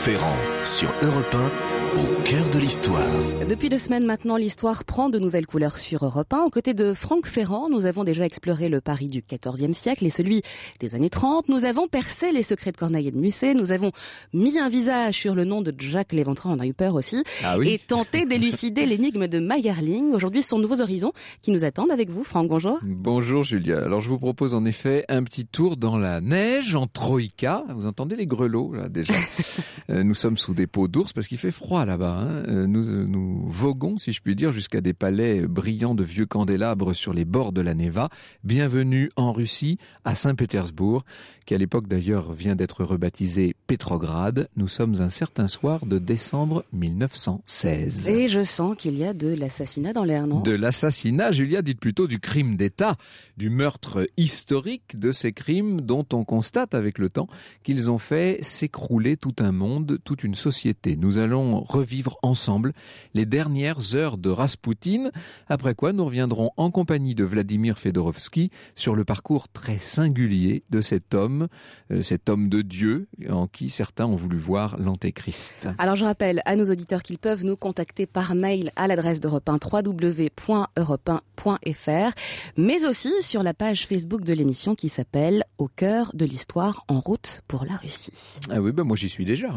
Ferrand, sur Europe 1, au cœur de l'histoire. Depuis 2 semaines maintenant, l'histoire prend de nouvelles couleurs sur Europe 1. Aux côtés de Franck Ferrand, nous avons déjà exploré le Paris du XIVe siècle et celui des années 30. Nous avons percé les secrets de Corneille et de Musset. Nous avons mis un visage sur le nom de Jacques Léventreur, on a eu peur aussi. Et tenté d'élucider l'énigme de Mayerling. Aujourd'hui, ce sont de nouveaux horizons qui nous attendent avec vous. Franck, bonjour. Bonjour Julia. Alors je vous propose en effet un petit tour dans la neige en Troïka. Vous entendez les grelots là déjà. Nous sommes sous des peaux d'ours parce qu'il fait froid là-bas. Nous voguons, si je puis dire, jusqu'à des palais brillants de vieux candélabres sur les bords de la Neva. Bienvenue en Russie, à Saint-Pétersbourg, qui à l'époque d'ailleurs vient d'être rebaptisé Pétrograd. Nous sommes un certain soir de décembre 1916. Et je sens qu'il y a de l'assassinat dans l'air, non ? De l'assassinat, Julia, dites plutôt du crime d'État, du meurtre historique de ces crimes dont on constate avec le temps qu'ils ont fait s'écrouler tout un monde, toute une société. Nous allons revivre ensemble les dernières heures de Raspoutine, après quoi nous reviendrons en compagnie de Vladimir Fedorovski sur le parcours très singulier de cet homme de Dieu en qui certains ont voulu voir l'Antéchrist. Alors je rappelle à nos auditeurs qu'ils peuvent nous contacter par mail à l'adresse d'Europe 1 www.europe1.fr, mais aussi sur la page Facebook de l'émission qui s'appelle Au cœur de l'histoire, en route pour la Russie. Ah oui, moi j'y suis déjà.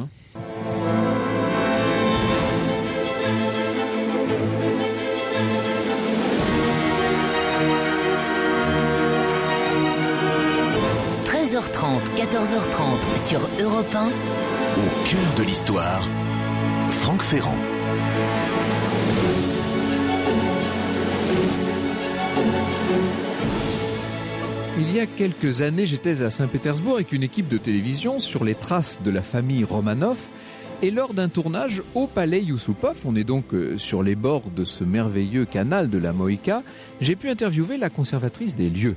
13h30, 14h30 sur Europe 1. Au cœur de l'histoire, Franck Ferrand. Il y a quelques années, j'étais à Saint-Pétersbourg avec une équipe de télévision sur les traces de la famille Romanov. Et lors d'un tournage au palais Yusupov, on est donc sur les bords de ce merveilleux canal de la Moïka, j'ai pu interviewer la conservatrice des lieux.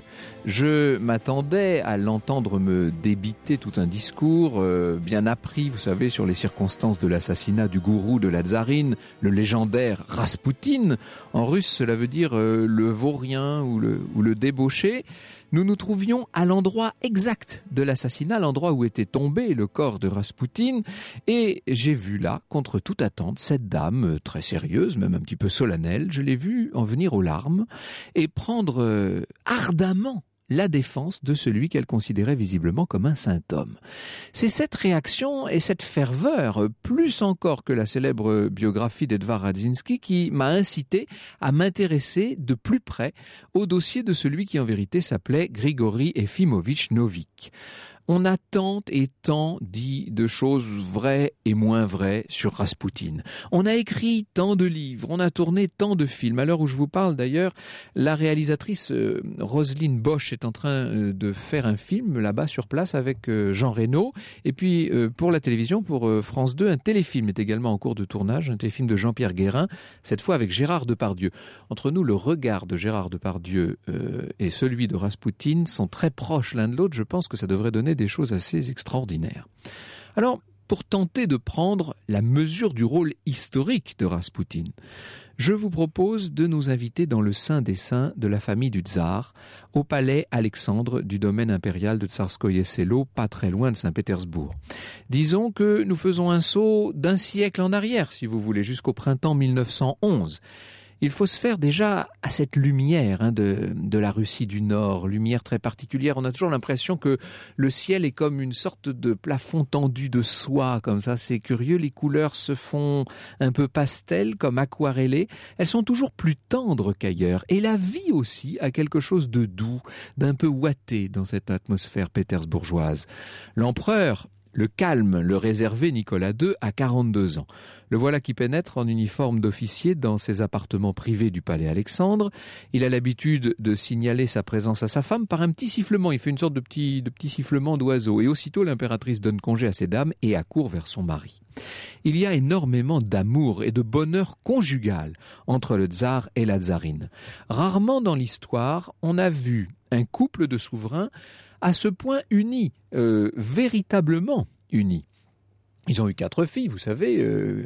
Je m'attendais à l'entendre me débiter tout un discours bien appris, vous savez, sur les circonstances de l'assassinat du gourou de la tsarine, le légendaire Raspoutine. En russe, cela veut dire le vaurien ou le débauché. Nous nous trouvions à l'endroit exact de l'assassinat, l'endroit où était tombé le corps de Raspoutine. Et j'ai vu là, contre toute attente, cette dame très sérieuse, même un petit peu solennelle. Je l'ai vue en venir aux larmes et prendre ardemment la défense de celui qu'elle considérait visiblement comme un saint homme. C'est cette réaction et cette ferveur, plus encore que la célèbre biographie d'Edvard Radzinsky, qui m'a incité à m'intéresser de plus près au dossier de celui qui en vérité s'appelait Grigori Efimovitch Novik. On a tant et tant dit de choses vraies et moins vraies sur Raspoutine. On a écrit tant de livres, on a tourné tant de films. À l'heure où je vous parle d'ailleurs, la réalisatrice Roselyne Bosch est en train de faire un film là-bas sur place avec Jean Reno. Et puis pour la télévision, pour France 2, un téléfilm est également en cours de tournage, un téléfilm de Jean-Pierre Guérin, cette fois avec Gérard Depardieu. Entre nous, le regard de Gérard Depardieu et celui de Raspoutine sont très proches l'un de l'autre. Je pense que ça devrait donner des choses assez extraordinaires. Alors, pour tenter de prendre la mesure du rôle historique de Raspoutine, je vous propose de nous inviter dans le sein des saints de la famille du tsar, au palais Alexandre du domaine impérial de Tsarskoye Selo, pas très loin de Saint-Pétersbourg. Disons que nous faisons un saut d'un siècle en arrière, si vous voulez, jusqu'au printemps 1911. Il faut se faire déjà à cette lumière de la Russie du Nord, lumière très particulière. On a toujours l'impression que le ciel est comme une sorte de plafond tendu de soie, comme ça. C'est curieux, les couleurs se font un peu pastel, comme aquarellées. Elles sont toujours plus tendres qu'ailleurs. Et la vie aussi a quelque chose de doux, d'un peu ouaté dans cette atmosphère pétersbourgeoise. L'empereur, le calme, le réservé Nicolas II a 42 ans. Le voilà qui pénètre en uniforme d'officier dans ses appartements privés du palais Alexandre. Il a l'habitude de signaler sa présence à sa femme par un petit sifflement. Il fait une sorte de petit sifflement d'oiseau. Et aussitôt, l'impératrice donne congé à ses dames et accourt vers son mari. Il y a énormément d'amour et de bonheur conjugal entre le tsar et la tsarine. Rarement dans l'histoire, on a vu un couple de souverains à ce point unis, véritablement unis. Ils ont eu 4 filles, vous savez,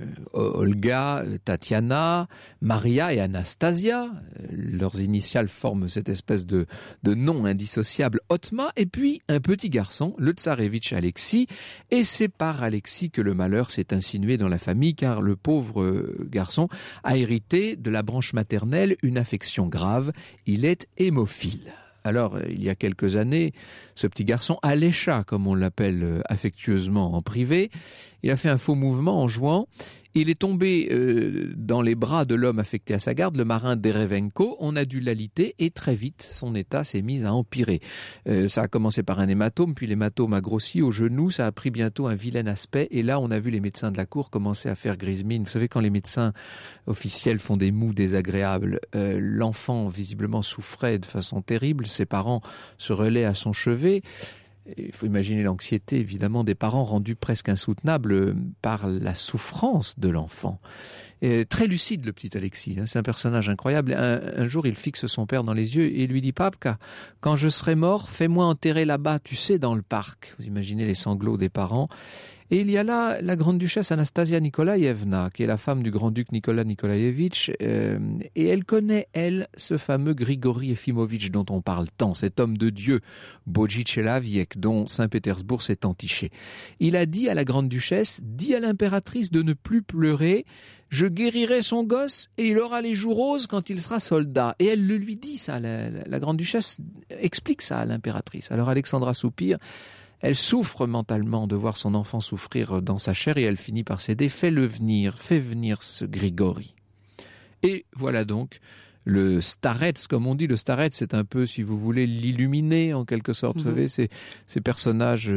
Olga, Tatiana, Maria et Anastasia. Leurs initiales forment cette espèce de nom indissociable, Otma. Et puis un petit garçon, le tsarevitch Alexis. Et c'est par Alexis que le malheur s'est insinué dans la famille, car le pauvre garçon a hérité de la branche maternelle une affection grave. Il est hémophile. Alors, il y a quelques années, ce petit garçon, Alécha, comme on l'appelle affectueusement en privé, il a fait un faux mouvement en jouant. Il est tombé dans les bras de l'homme affecté à sa garde, le marin Derevenko. On a dû l'aliter et très vite, son état s'est mis à empirer. Ça a commencé par un hématome, puis l'hématome a grossi au genou. Ça a pris bientôt un vilain aspect. Et là, on a vu les médecins de la cour commencer à faire grise mine. Vous savez, quand les médecins officiels font des mous désagréables, l'enfant visiblement souffrait de façon terrible. Ses parents se relaient à son chevet. Il faut imaginer l'anxiété, évidemment, des parents rendus presque insoutenables par la souffrance de l'enfant. Très lucide, le petit Alexis, hein, c'est un personnage incroyable. Un jour, il fixe son père dans les yeux et lui dit « Papka, quand je serai mort, fais-moi enterrer là-bas, tu sais, dans le parc. » Vous imaginez les sanglots des parents. Et il y a là la grande-duchesse Anastasia Nikolaïevna, qui est la femme du grand-duc Nicolas Nikolaïevitch, et elle connaît, elle, ce fameux Grigori Efimovitch dont on parle tant, cet homme de Dieu, Boji-Tchelaviek, dont Saint-Pétersbourg s'est entiché. Il a dit à la grande-duchesse, dis à l'impératrice de ne plus pleurer, je guérirai son gosse et il aura les joues roses quand il sera soldat. Et elle le lui dit, ça, la grande-duchesse explique ça à l'impératrice. Alors Alexandra soupire. Elle souffre mentalement de voir son enfant souffrir dans sa chair et elle finit par céder. Fais venir ce Grigori. Et voilà donc le starets, comme on dit. Le starets, c'est un peu, si vous voulez, l'illuminé en quelque sorte. Vous savez, ces personnages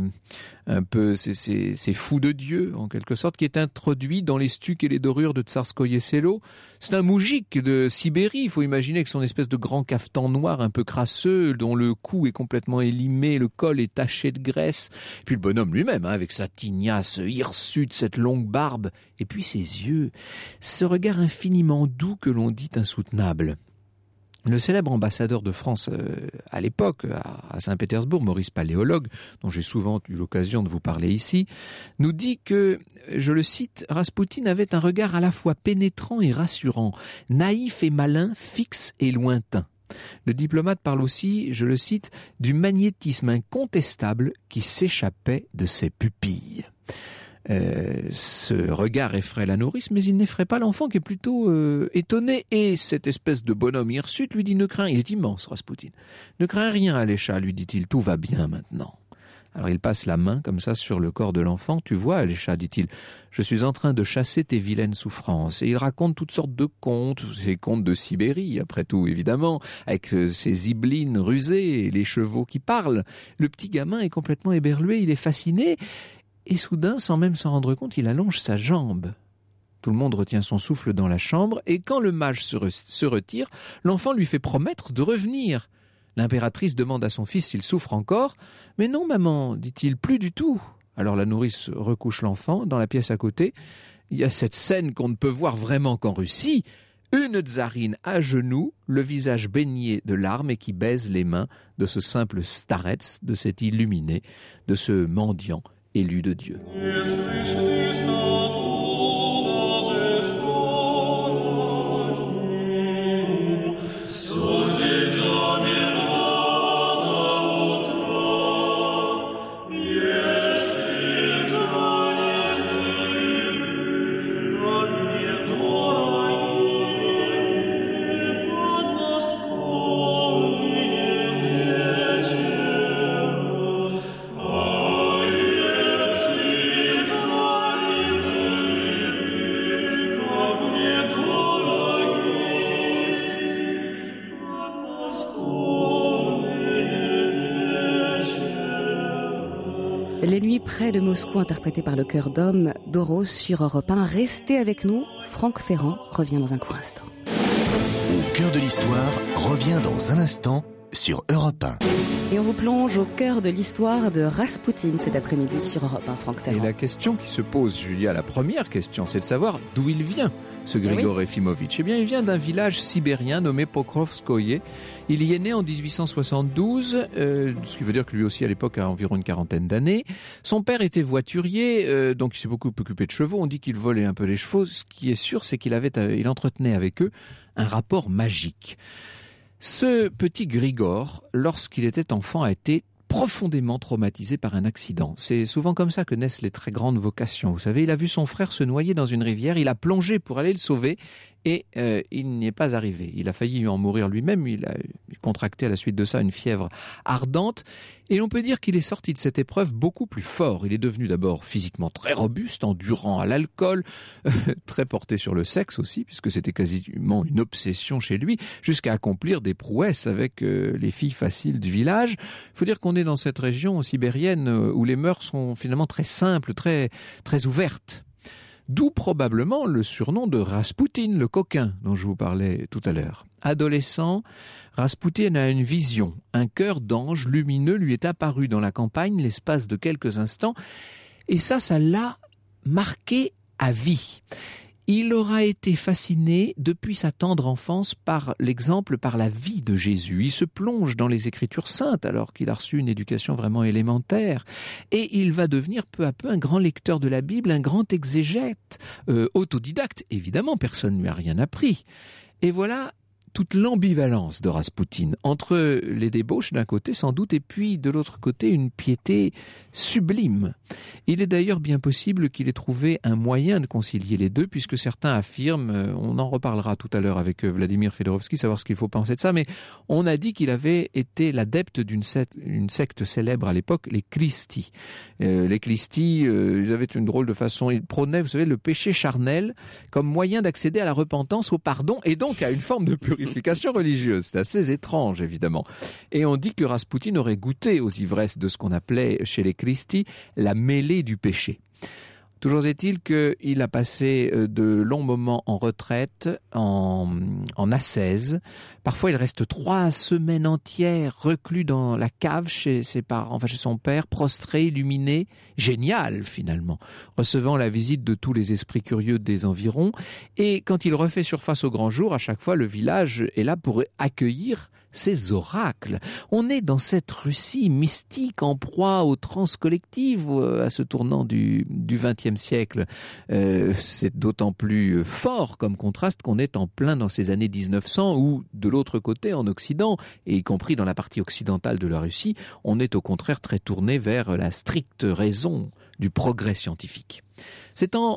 un peu, ces fous de Dieu en quelque sorte, qui est introduit dans les stucs et les dorures de Tsarskoye Selo. C'est un moujik de Sibérie. Il faut imaginer que son espèce de grand cafetan noir un peu crasseux, dont le cou est complètement élimé, le col est taché de graisse. Et puis le bonhomme lui-même, hein, avec sa tignasse hirsute, cette longue barbe, et puis ses yeux, ce regard infiniment doux que l'on dit insoutenable. Le célèbre ambassadeur de France à l'époque, à Saint-Pétersbourg, Maurice Paléologue, dont j'ai souvent eu l'occasion de vous parler ici, nous dit que, je le cite, Raspoutine avait un regard à la fois pénétrant et rassurant, naïf et malin, fixe et lointain. Le diplomate parle aussi, je le cite, du magnétisme incontestable qui s'échappait de ses pupilles. Ce regard effraie la nourrice, mais il n'effraie pas l'enfant qui est plutôt étonné. Et cette espèce de bonhomme hirsute lui dit « Ne crains, il est immense, Raspoutine. Ne crains rien, Alécha, lui dit-il, tout va bien maintenant. » Alors il passe la main comme ça sur le corps de l'enfant. « Tu vois, Alécha, dit-il, je suis en train de chasser tes vilaines souffrances. » Et il raconte toutes sortes de contes, ces contes de Sibérie, après tout, évidemment, avec ces zibelines rusées et les chevaux qui parlent. Le petit gamin est complètement éberlué, il est fasciné. Et soudain, sans même s'en rendre compte, il allonge sa jambe. Tout le monde retient son souffle dans la chambre, et quand le mage se retire, l'enfant lui fait promettre de revenir. L'impératrice demande à son fils s'il souffre encore. « Mais non, maman, dit-il, plus du tout. » Alors la nourrice recouche l'enfant dans la pièce à côté. Il y a cette scène qu'on ne peut voir vraiment qu'en Russie. Une tsarine à genoux, le visage baigné de larmes et qui baise les mains de ce simple starets, de cet illuminé, de ce mendiant élu de Dieu. Les nuits près de Moscou, interprétées par le chœur d'hommes d'Oros sur Europe 1. Restez avec nous, Franck Ferrand revient dans un court instant. Au cœur de l'histoire revient dans un instant sur Europe 1. Et on vous plonge au cœur de l'histoire de Raspoutine cet après-midi sur Europe 1, Franck Ferrand. Et la question qui se pose, Julia, la première question, c'est de savoir d'où il vient, ce Grigor Efimovitch. Eh bien, il vient d'un village sibérien nommé Pokrovskoye. Il y est né en 1872, ce qui veut dire que lui aussi, à l'époque, a environ une quarantaine d'années. Son père était voiturier, donc il s'est beaucoup occupé de chevaux. On dit qu'il volait un peu les chevaux. Ce qui est sûr, c'est qu'il entretenait avec eux un rapport magique. Ce petit Grigor, lorsqu'il était enfant, a été profondément traumatisé par un accident. C'est souvent comme ça que naissent les très grandes vocations. Vous savez, il a vu son frère se noyer dans une rivière, il a plongé pour aller le sauver et il n'y est pas arrivé. Il a failli en mourir lui-même, il a contracté à la suite de ça une fièvre ardente et on peut dire qu'il est sorti de cette épreuve beaucoup plus fort. Il est devenu d'abord physiquement très robuste, endurant à l'alcool, très porté sur le sexe aussi, puisque c'était quasiment une obsession chez lui, jusqu'à accomplir des prouesses avec les filles faciles du village. Il faut dire qu'on est dans cette région sibérienne où les mœurs sont finalement très simples, très, très ouvertes. D'où probablement le surnom de Raspoutine, le coquin, dont je vous parlais tout à l'heure. Adolescent, Raspoutine a une vision. Un cœur d'ange lumineux lui est apparu dans la campagne l'espace de quelques instants. Et ça l'a marqué à vie. Il aura été fasciné depuis sa tendre enfance par l'exemple, par la vie de Jésus. Il se plonge dans les Écritures saintes alors qu'il a reçu une éducation vraiment élémentaire. Et il va devenir peu à peu un grand lecteur de la Bible, un grand exégète, autodidacte. Évidemment, personne ne lui a rien appris. Et voilà toute l'ambivalence de Raspoutine, entre les débauches d'un côté sans doute, et puis de l'autre côté une piété sublime. Il est d'ailleurs bien possible qu'il ait trouvé un moyen de concilier les deux, puisque certains affirment, on en reparlera tout à l'heure avec Vladimir Fedorovski, savoir ce qu'il faut penser de ça, mais on a dit qu'il avait été l'adepte d'une secte célèbre à l'époque, les Klisti. Les Klisti, ils avaient une drôle de façon, ils prônaient, vous savez, le péché charnel comme moyen d'accéder à la repentance, au pardon, et donc à une forme de purification religieuse. C'est assez étrange, évidemment. Et on dit que Raspoutine aurait goûté aux ivresses de ce qu'on appelait chez les Klisti la mêlée du péché. Toujours est-il qu'il a passé de longs moments en retraite, en ascèse. Parfois, il reste 3 semaines entières reclus dans la cave chez ses parents, chez son père, prostré, illuminé, génial finalement, recevant la visite de tous les esprits curieux des environs. Et quand il refait surface au grand jour, à chaque fois, le village est là pour accueillir ces oracles. On est dans cette Russie mystique en proie aux transes collectives à ce tournant du XXe siècle. C'est d'autant plus fort comme contraste qu'on est en plein dans ces années 1900 où, de l'autre côté, en Occident, et y compris dans la partie occidentale de la Russie, on est au contraire très tourné vers la stricte raison du progrès scientifique. C'est en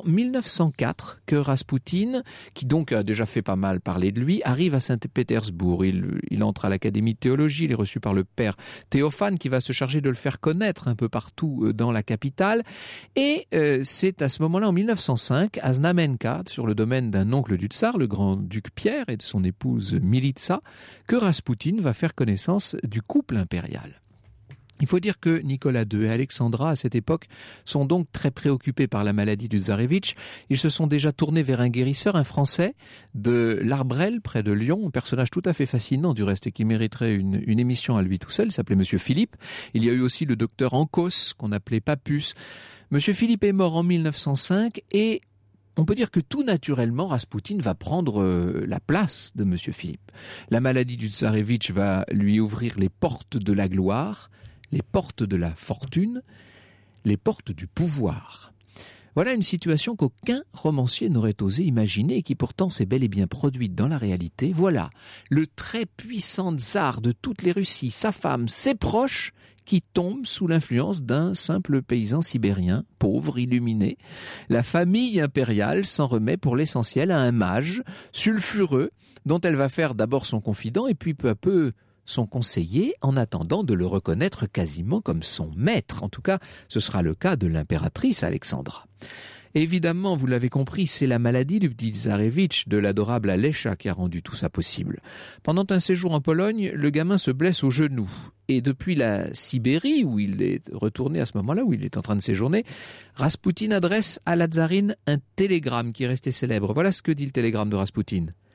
1904 que Raspoutine, qui donc a déjà fait pas mal parler de lui, arrive à Saint-Pétersbourg. Il entre à l'Académie de théologie, il est reçu par le père Théophane qui va se charger de le faire connaître un peu partout dans la capitale. Et c'est à ce moment-là, en 1905, à Znamenka, sur le domaine d'un oncle du tsar, le grand-duc Pierre, et de son épouse Militsa, que Raspoutine va faire connaissance du couple impérial. Il faut dire que Nicolas II et Alexandra, à cette époque, sont donc très préoccupés par la maladie du tsarevitch. Ils se sont déjà tournés vers un guérisseur, un Français, de l'Arbrel, près de Lyon, un personnage tout à fait fascinant du reste et qui mériterait une émission à lui tout seul. Il s'appelait Monsieur Philippe. Il y a eu aussi le docteur Ancos, qu'on appelait Papus. Monsieur Philippe est mort en 1905 et on peut dire que tout naturellement, Raspoutine va prendre la place de Monsieur Philippe. La maladie du tsarevitch va lui ouvrir les portes de la gloire, les portes de la fortune, les portes du pouvoir. Voilà une situation qu'aucun romancier n'aurait osé imaginer et qui pourtant s'est bel et bien produite dans la réalité. Voilà le très puissant tsar de toutes les Russies, sa femme, ses proches, qui tombent sous l'influence d'un simple paysan sibérien, pauvre, illuminé. La famille impériale s'en remet pour l'essentiel à un mage sulfureux dont elle va faire d'abord son confident et puis peu à peu son conseiller en attendant de le reconnaître quasiment comme son maître. En tout cas, ce sera le cas de l'impératrice Alexandra. Évidemment, vous l'avez compris, c'est la maladie du petit tsarevitch, de l'adorable Alecha, qui a rendu tout ça possible. Pendant un séjour en Pologne, le gamin se blesse au genou. Et depuis la Sibérie, où il est retourné à ce moment-là, où il est en train de séjourner, Raspoutine adresse à la tsarine un télégramme qui est resté célèbre. Voilà ce que dit le télégramme de Raspoutine.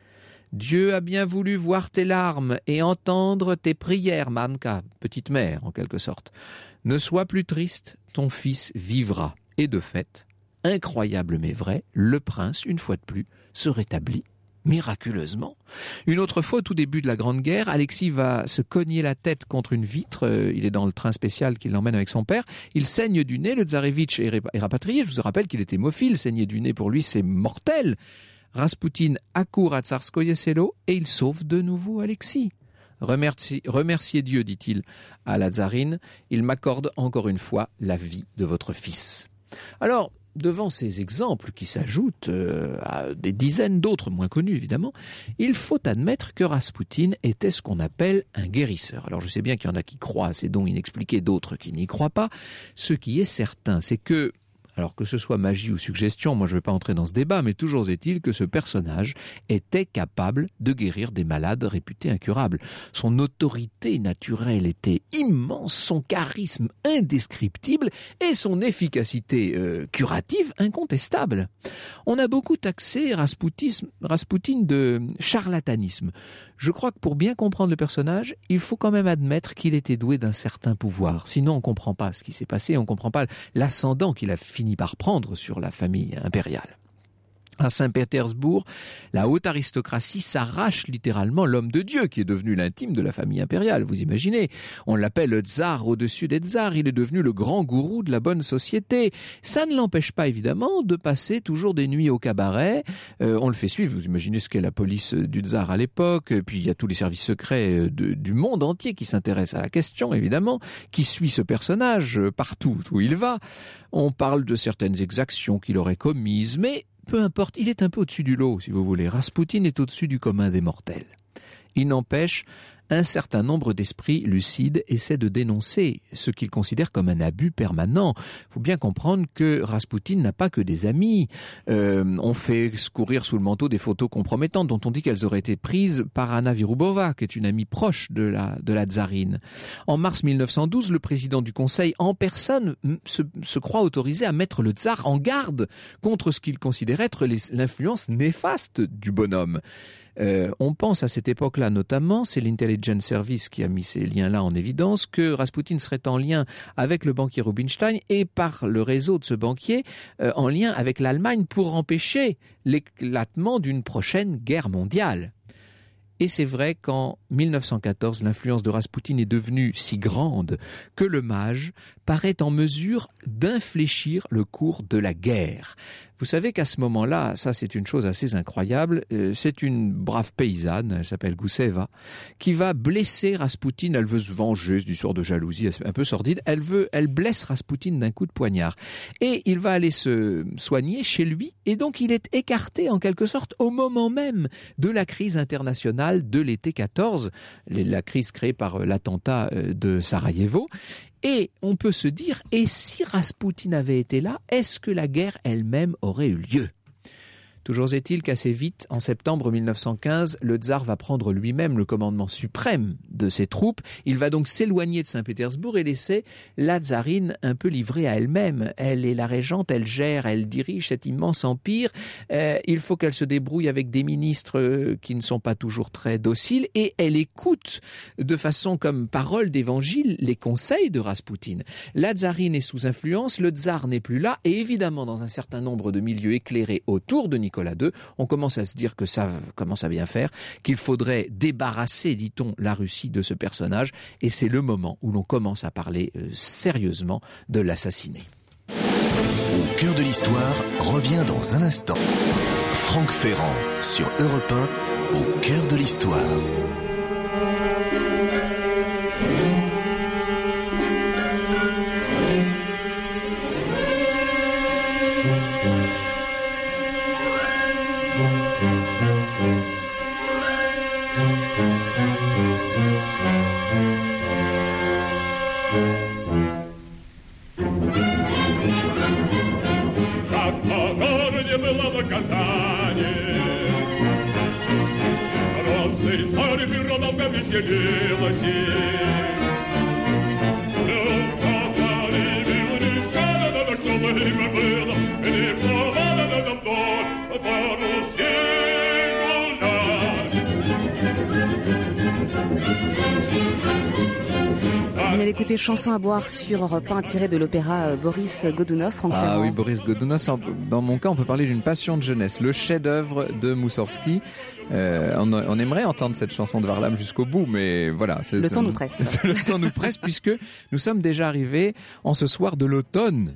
Dieu a bien voulu voir tes larmes et entendre tes prières, Mamka, petite mère en quelque sorte. Ne sois plus triste, ton fils vivra. Et de fait, incroyable mais vrai, le prince, une fois de plus, se rétablit miraculeusement. Une autre fois, au tout début de la Grande Guerre, Alexis va se cogner la tête contre une vitre. Il est dans le train spécial qui l'emmène avec son père. Il saigne du nez. Le tsarevitch est rapatrié. Je vous rappelle qu'il est hémophile. Saigner du nez, pour lui, c'est mortel. Raspoutine accourt à Tsarskoye Selo et il sauve de nouveau Alexis. Remerciez Dieu, dit-il à la tsarine. Il m'accorde encore une fois la vie de votre fils. Alors, devant ces exemples qui s'ajoutent à des dizaines d'autres moins connus évidemment, il faut admettre que Raspoutine était ce qu'on appelle un guérisseur. Alors je sais bien qu'il y en a qui croient à ces dons inexpliqués, d'autres qui n'y croient pas. Ce qui est certain, c'est que, alors que ce soit magie ou suggestion, moi je ne vais pas entrer dans ce débat, mais toujours est-il que ce personnage était capable de guérir des malades réputés incurables. Son autorité naturelle était immense, son charisme indescriptible et son efficacité curative incontestable. On a beaucoup taxé Raspoutine de charlatanisme. Je crois que pour bien comprendre le personnage, il faut quand même admettre qu'il était doué d'un certain pouvoir. Sinon, on ne comprend pas ce qui s'est passé, on ne comprend pas l'ascendant qu'il a fini par prendre sur la famille impériale. À Saint-Pétersbourg, la haute aristocratie s'arrache littéralement l'homme de Dieu qui est devenu l'intime de la famille impériale. Vous imaginez, on l'appelle le tsar au-dessus des tsars, il est devenu le grand gourou de la bonne société. Ça ne l'empêche pas évidemment de passer toujours des nuits au cabaret. On le fait suivre, vous imaginez ce qu'est la police du tsar à l'époque, puis il y a tous les services secrets du monde entier qui s'intéressent à la question évidemment, qui suit ce personnage partout où il va. On parle de certaines exactions qu'il aurait commises, mais peu importe, il est un peu au-dessus du lot, si vous voulez. Raspoutine est au-dessus du commun des mortels. Il n'empêche, un certain nombre d'esprits lucides essaient de dénoncer ce qu'ils considèrent comme un abus permanent. Il faut bien comprendre que Raspoutine n'a pas que des amis. On fait courir sous le manteau des photos compromettantes dont on dit qu'elles auraient été prises par Anna Virubova, qui est une amie proche de la tsarine. En mars 1912, le président du Conseil en personne se croit autorisé à mettre le tsar en garde contre ce qu'il considère être l'influence néfaste du bonhomme. On pense à cette époque-là notamment, c'est l'Intelligence Service qui a mis ces liens-là en évidence, que Raspoutine serait en lien avec le banquier Rubinstein et par le réseau de ce banquier en lien avec l'Allemagne pour empêcher l'éclatement d'une prochaine guerre mondiale. Et c'est vrai qu'en 1914, l'influence de Raspoutine est devenue si grande que le mage paraît en mesure d'infléchir le cours de la guerre. Vous savez qu'à ce moment-là, ça c'est une chose assez incroyable, c'est une brave paysanne, elle s'appelle Gousseva, qui va blesser Raspoutine, elle veut se venger, c'est une sorte de jalousie un peu sordide, elle blesse Raspoutine d'un coup de poignard. Et il va aller se soigner chez lui, et donc il est écarté en quelque sorte au moment même de la crise internationale de l'été 14, la crise créée par l'attentat de Sarajevo. Et on peut se dire, et si Raspoutine avait été là, est-ce que la guerre elle-même aurait eu lieu ? Toujours est-il qu'assez vite, en septembre 1915, le tsar va prendre lui-même le commandement suprême de ses troupes. Il va donc s'éloigner de Saint-Pétersbourg et laisser la tsarine un peu livrée à elle-même. Elle est la régente, elle gère, elle dirige cet immense empire. Il faut qu'elle se débrouille avec des ministres qui ne sont pas toujours très dociles et elle écoute de façon comme parole d'évangile les conseils de Raspoutine. La tsarine est sous influence, le tsar n'est plus là et évidemment dans un certain nombre de milieux éclairés autour de Nicolas II, on commence à se dire que ça commence à bien faire, qu'il faudrait débarrasser, dit-on, la Russie de ce personnage, et c'est le moment où l'on commence à parler sérieusement de l'assassiner. Au cœur de l'histoire revient dans un instant. Franck Ferrand sur Europe 1, au cœur de l'histoire. Vous venez d'écouter Chanson à boire sur Europe 1 tiré de l'opéra Boris Godunov, Franck Ferrand. Ah oui, Boris Godunov, dans mon cas on peut parler d'une passion de jeunesse, le chef-d'œuvre de Moussorgsky. On aimerait entendre cette chanson de Varlam jusqu'au bout, mais voilà. Le temps nous presse. Le temps nous presse puisque nous sommes déjà arrivés en ce soir de l'automne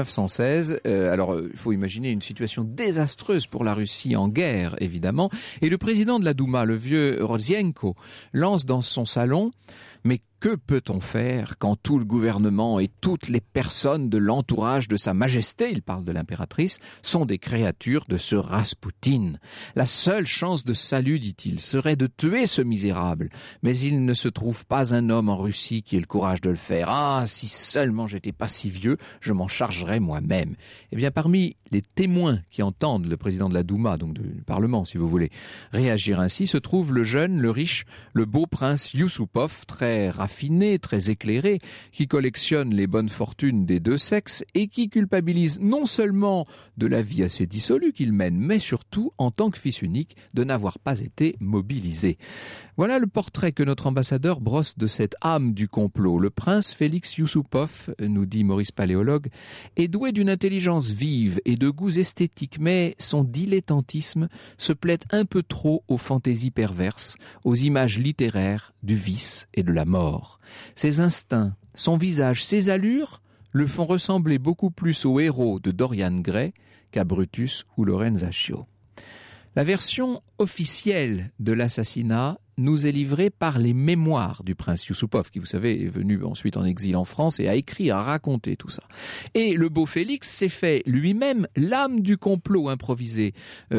1916. Alors, il faut imaginer une situation désastreuse pour la Russie en guerre, évidemment. Et le président de la Douma, le vieux Rodzienko, lance dans son salon « Mais que peut-on faire quand tout le gouvernement et toutes les personnes de l'entourage de Sa Majesté, il parle de l'impératrice, sont des créatures de ce Raspoutine. La seule chance de salut, dit-il, serait de tuer ce misérable. Mais il ne se trouve pas un homme en Russie qui ait le courage de le faire. Ah, si seulement j'étais pas si vieux, je m'en chargerais moi-même. » Eh bien, parmi les témoins qui entendent le président de la Douma, donc du Parlement, si vous voulez, réagir ainsi, se trouve le jeune, le riche, le beau prince Yusupov, très raffiné, très éclairé, qui collectionne les bonnes fortunes des deux sexes et qui culpabilise non seulement de la vie assez dissolue qu'il mène, mais surtout, en tant que fils unique, de n'avoir pas été mobilisé. Voilà le portrait que notre ambassadeur brosse de cette âme du complot. Le prince Félix Yusupov, nous dit Maurice Paléologue, est doué d'une intelligence vive et de goûts esthétiques, mais son dilettantisme se plaît un peu trop aux fantaisies perverses, aux images littéraires du vice et de la mort. Ses instincts, son visage, ses allures le font ressembler beaucoup plus au héros de Dorian Gray qu'à Brutus ou Lorenzaccio. La version officielle de l'assassinat nous est livrée par les mémoires du prince Yusupov, qui, vous savez, est venu ensuite en exil en France et a écrit, a raconté tout ça. Et le beau Félix s'est fait lui-même l'âme du complot improvisé.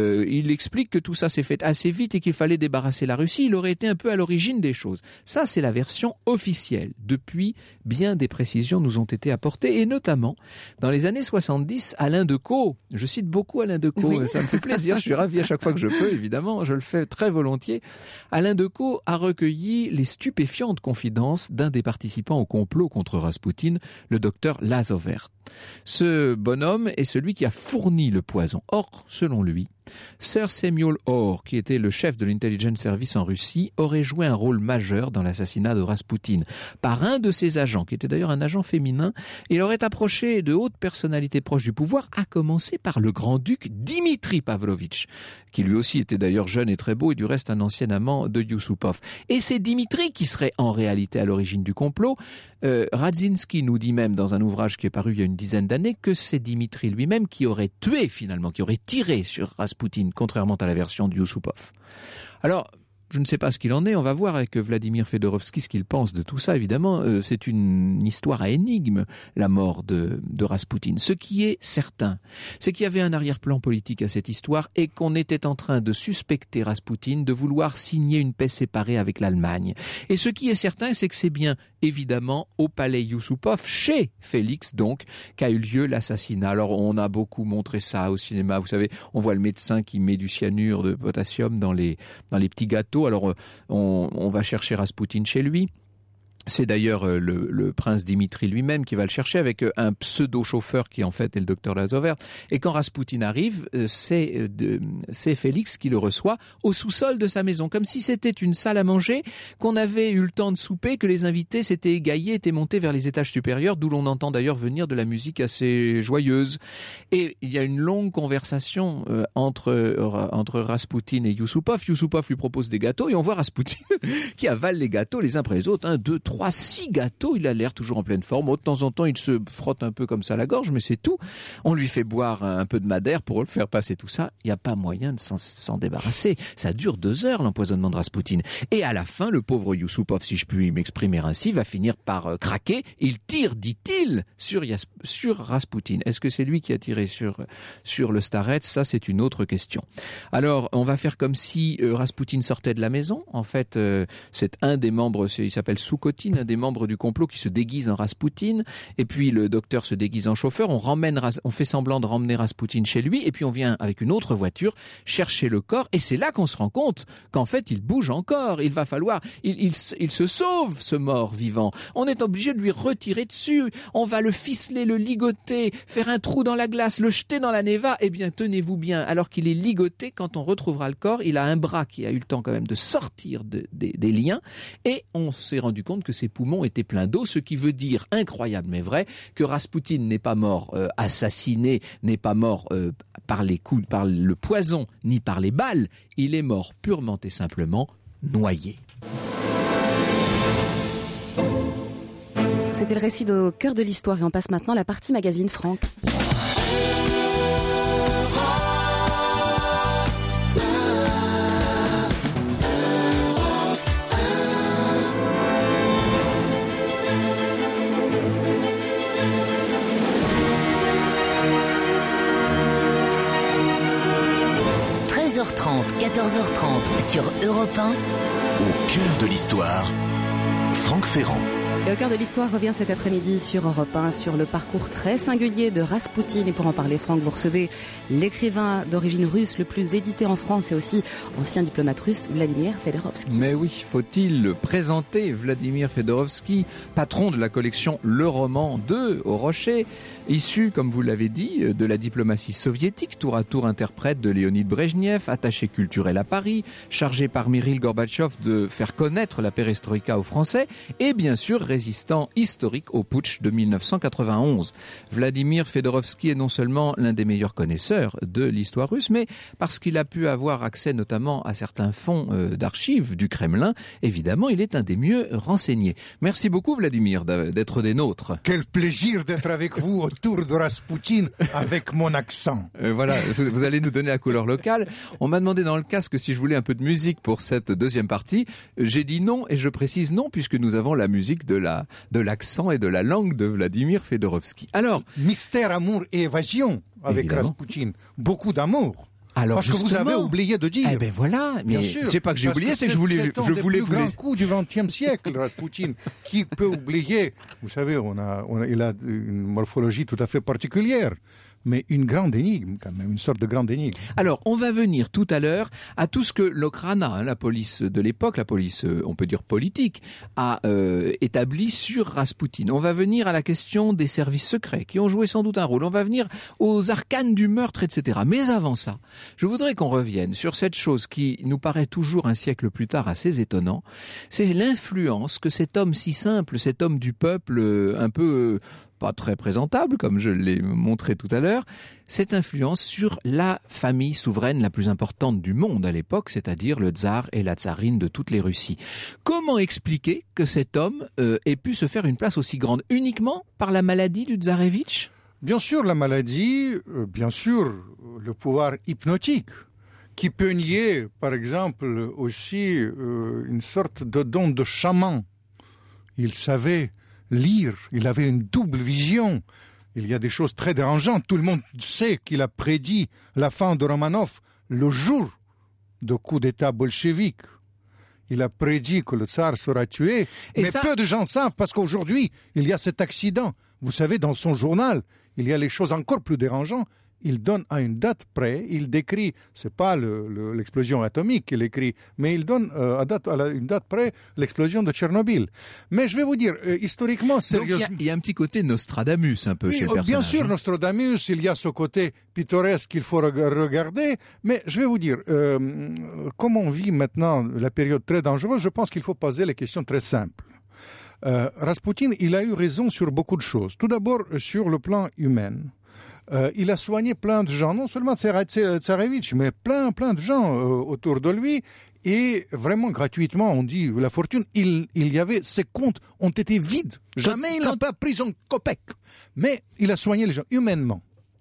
Il explique que tout ça s'est fait assez vite et qu'il fallait débarrasser la Russie. Il aurait été un peu à l'origine des choses. Ça, c'est la version officielle. Depuis, bien des précisions nous ont été apportées, et notamment, dans les années 70, Alain Decaux, je cite beaucoup Alain Decaux, oui. Ça me fait plaisir, je suis ravi à chaque fois que je peux, évidemment, je le fais très volontiers. Alain Decaux a recueilli les stupéfiantes confidences d'un des participants au complot contre Raspoutine, le docteur Lazovert. Ce bonhomme est celui qui a fourni le poison. Or, selon lui, Sir Samuel Orr, qui était le chef de l'intelligence service en Russie, aurait joué un rôle majeur dans l'assassinat de Raspoutine. Par un de ses agents, qui était d'ailleurs un agent féminin, il aurait approché de hautes personnalités proches du pouvoir, à commencer par le grand-duc Dimitri Pavlovitch, qui lui aussi était d'ailleurs jeune et très beau, et du reste un ancien amant de Yusupov. Et c'est Dimitri qui serait en réalité à l'origine du complot. Radzinski nous dit même dans un ouvrage qui est paru il y a une dizaine d'années que c'est Dimitri lui-même qui aurait tué finalement, qui aurait tiré sur Raspoutine, contrairement à la version de Yusupov. Alors, je ne sais pas ce qu'il en est, on va voir avec Vladimir Fedorovski ce qu'il pense de tout ça, évidemment. C'est une histoire à énigme, la mort de Raspoutine. Ce qui est certain, c'est qu'il y avait un arrière-plan politique à cette histoire et qu'on était en train de suspecter Raspoutine de vouloir signer une paix séparée avec l'Allemagne. Et ce qui est certain, c'est que c'est bien évidemment au palais Yusupov, chez Félix donc, qu'a eu lieu l'assassinat. Alors on a beaucoup montré ça au cinéma, vous savez, on voit le médecin qui met du cyanure de potassium dans les petits gâteaux. Alors on va chercher Raspoutine chez lui. C'est d'ailleurs le prince Dimitri lui-même qui va le chercher avec un pseudo-chauffeur qui en fait est le docteur Lazovert. Et quand Raspoutine arrive, c'est Félix qui le reçoit au sous-sol de sa maison, comme si c'était une salle à manger, qu'on avait eu le temps de souper, que les invités s'étaient égaillés, étaient montés vers les étages supérieurs, d'où l'on entend d'ailleurs venir de la musique assez joyeuse. Et il y a une longue conversation entre Raspoutine et Yusupov. Yusupov lui propose des gâteaux et on voit Raspoutine qui avale les gâteaux les uns après les autres, 1, 2, 3, 6 gâteaux, il a l'air toujours en pleine forme. De temps en temps, il se frotte un peu comme ça la gorge, mais c'est tout. On lui fait boire un peu de madère pour le faire passer tout ça. Il n'y a pas moyen de s'en débarrasser. Ça dure 2 heures, l'empoisonnement de Raspoutine. Et à la fin, le pauvre Yusupov, si je puis m'exprimer ainsi, va finir par craquer. Il tire, dit-il, sur Raspoutine. Est-ce que c'est lui qui a tiré sur le starets? Ça, c'est une autre question. Alors, on va faire comme si Raspoutine sortait de la maison. En fait, c'est un des membres, il s'appelle Soukhotine. Rasputin, un des membres du complot qui se déguise en Rasputin, et puis le docteur se déguise en chauffeur, on fait semblant de ramener Rasputin chez lui, et puis on vient avec une autre voiture chercher le corps, et c'est là qu'on se rend compte qu'en fait il bouge encore, il va falloir, il se sauve ce mort vivant, on est obligé de lui retirer dessus, on va le ficeler, le ligoter, faire un trou dans la glace, le jeter dans la Neva. Eh bien tenez-vous bien, alors qu'il est ligoté, quand on retrouvera le corps, il a un bras qui a eu le temps quand même de sortir des liens, et on s'est rendu compte que ses poumons étaient pleins d'eau, ce qui veut dire, incroyable mais vrai, que Rasputin n'est pas mort assassiné, n'est pas mort par le poison, ni par les balles, il est mort purement et simplement noyé. C'était le récit de Cœur de l'Histoire et on passe maintenant à la partie magazine Franck. – 13h30, 14h30 sur Europe 1. Au cœur de l'histoire, Franck Ferrand. Et au cœur de l'histoire revient cet après-midi sur Europe 1 sur le parcours très singulier de Rasputin. Et pour en parler, Franck, vous recevez l'écrivain d'origine russe le plus édité en France et aussi ancien diplomate russe, Vladimir Fedorovski. Mais oui, faut-il présenter Vladimir Fedorovski, patron de la collection Le Roman 2 au Rocher, issu, comme vous l'avez dit, de la diplomatie soviétique, tour à tour interprète de Léonid Brejnev, attaché culturel à Paris, chargé par Mikhaïl Gorbatchev de faire connaître la perestroïka aux Français, et bien sûr résistant historique au putsch de 1991. Vladimir Fedorovski est non seulement l'un des meilleurs connaisseurs de l'histoire russe, mais parce qu'il a pu avoir accès notamment à certains fonds d'archives du Kremlin, évidemment, il est un des mieux renseignés. Merci beaucoup Vladimir d'être des nôtres. Quel plaisir d'être avec vous autour de Rasputin avec mon accent. Voilà, vous allez nous donner la couleur locale. On m'a demandé dans le casque si je voulais un peu de musique pour cette deuxième partie. J'ai dit non et je précise non puisque nous avons la musique de l'accent et de la langue de Vladimir Fedorovski. Alors, mystère, amour et évasion avec évidemment. Rasputin. Beaucoup d'amour. Alors, parce que vous avez oublié de dire. Eh ben voilà, mais c'est pas que j'ai oublié, c'est que je voulais vous grand coup du XXe siècle, Rasputin. Qui peut oublier? Vous savez, il a une morphologie tout à fait particulière. Mais une grande énigme, quand même, une sorte de grande énigme. Alors, on va venir tout à l'heure à tout ce que l'Okhrana, la police de l'époque, la police, on peut dire politique, a établi sur Rasputin. On va venir à la question des services secrets, qui ont joué sans doute un rôle. On va venir aux arcanes du meurtre, etc. Mais avant ça, je voudrais qu'on revienne sur cette chose qui nous paraît toujours un siècle plus tard assez étonnant. C'est l'influence que cet homme si simple, cet homme du peuple, un peu... pas très présentable, comme je l'ai montré tout à l'heure, cette influence sur la famille souveraine la plus importante du monde à l'époque, c'est-à-dire le tsar et la tsarine de toutes les Russies. Comment expliquer que cet homme ait pu se faire une place aussi grande uniquement par la maladie du tsarévitch ? Bien sûr, la maladie, bien sûr, le pouvoir hypnotique, qui peut nier, par exemple, aussi une sorte de don de chaman. Il savait lire, il avait une double vision. Il y a des choses très dérangeantes. Tout le monde sait qu'il a prédit la fin de Romanov le jour du coup d'État bolchevique. Il a prédit que le tsar sera tué. Mais peu de gens savent parce qu'aujourd'hui, il y a cet accident. Vous savez, dans son journal, il y a les choses encore plus dérangeantes. Il donne à une date près, il décrit, c'est pas l'explosion atomique qu'il écrit, mais il donne à une date près l'explosion de Tchernobyl. Mais je vais vous dire, historiquement, sérieusement... Donc il y a un petit côté Nostradamus un peu chez le personnage. Bien sûr, Nostradamus, il y a ce côté pittoresque qu'il faut regarder, mais je vais vous dire, comme on vit maintenant la période très dangereuse, je pense qu'il faut poser les questions très simples. Rasputin, il a eu raison sur beaucoup de choses. Tout d'abord, sur le plan humain. Il a soigné plein de gens, non seulement Tsarevitch, mais plein de gens autour de lui, et vraiment gratuitement, on dit, la fortune, il y avait, ses comptes ont été vides. Jamais il n'a pas pris un copec. Mais il a soigné les gens, humainement.